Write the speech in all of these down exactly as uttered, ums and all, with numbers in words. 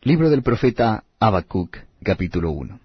Libro del profeta Habacuc, capítulo uno.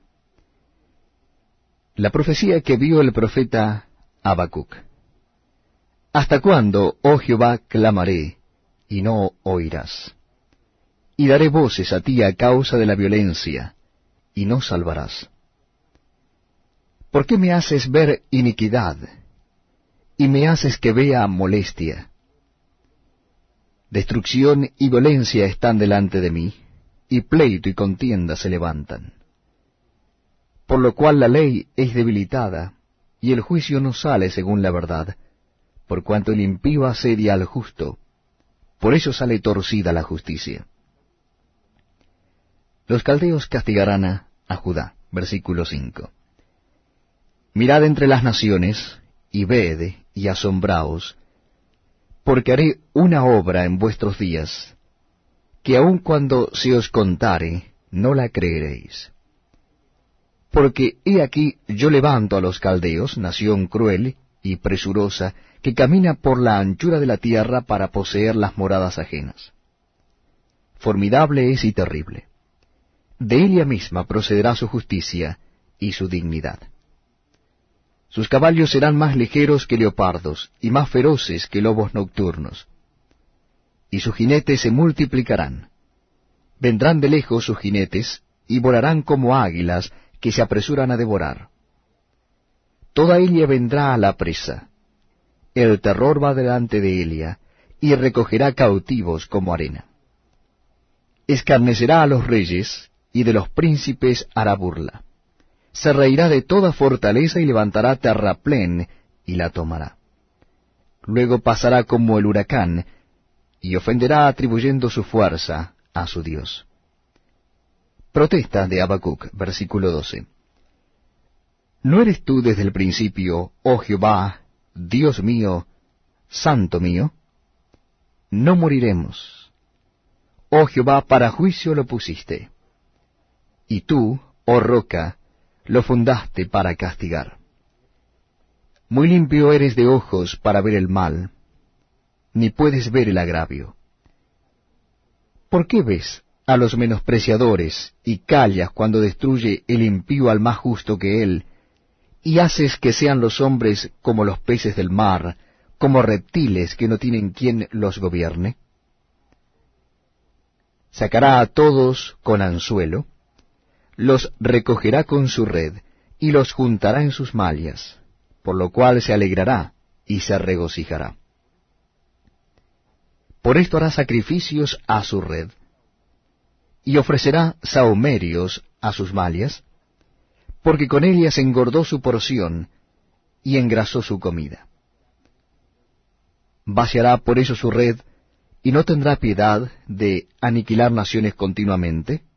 La profecía que vio el profeta Habacuc. ¿Hasta cuándo, oh Jehová, clamaré, y no oirás? Y daré voces a ti a causa de la violencia, y no salvarás. ¿Por qué me haces ver iniquidad, y me haces que vea molestia? Destrucción y violencia están delante de mí, y pleito y contienda se levantan. Por lo cual la ley es debilitada, y el juicio no sale según la verdad, por cuanto el impío asedia al justo, por eso sale torcida la justicia. Los caldeos castigarán a, a Judá. Versículo cinco. Mirad entre las naciones, y ved, y asombraos, porque haré una obra en vuestros días, que aun cuando se os contare, no la creeréis. Porque he aquí yo levanto a los caldeos, nación cruel y presurosa, que camina por la anchura de la tierra para poseer las moradas ajenas. Formidable es y terrible. De ella misma procederá su justicia y su dignidad. Sus caballos serán más ligeros que leopardos, y más feroces que lobos nocturnos. Y sus jinetes se multiplicarán. Vendrán de lejos sus jinetes, y volarán como águilas que se apresuran a devorar. Toda ella vendrá a la presa. El terror va delante de ella, y recogerá cautivos como arena. Escarnecerá a los reyes, y de los príncipes hará burla. Se reirá de toda fortaleza y levantará terraplén, y la tomará. Luego pasará como el huracán, y ofenderá atribuyendo su fuerza a su Dios. Protesta de Habacuc, versículo doce. ¿No eres tú desde el principio, oh Jehová, Dios mío, santo mío? No moriremos. Oh Jehová, para juicio lo pusiste. Y tú, oh roca, lo fundaste para castigar. Muy limpio eres de ojos para ver el mal, ni puedes ver el agravio. ¿Por qué ves a los menospreciadores y callas cuando destruye el impío al más justo que él, y haces que sean los hombres como los peces del mar, como reptiles que no tienen quien los gobierne? Sacará a todos con anzuelo, los recogerá con su red, y los juntará en sus mallas, por lo cual se alegrará y se regocijará. Por esto hará sacrificios a su red, y ofrecerá sahumerios a sus mallas, porque con ellas engordó su porción, y engrasó su comida. Vaciará por eso su red, y no tendrá piedad de aniquilar naciones continuamente,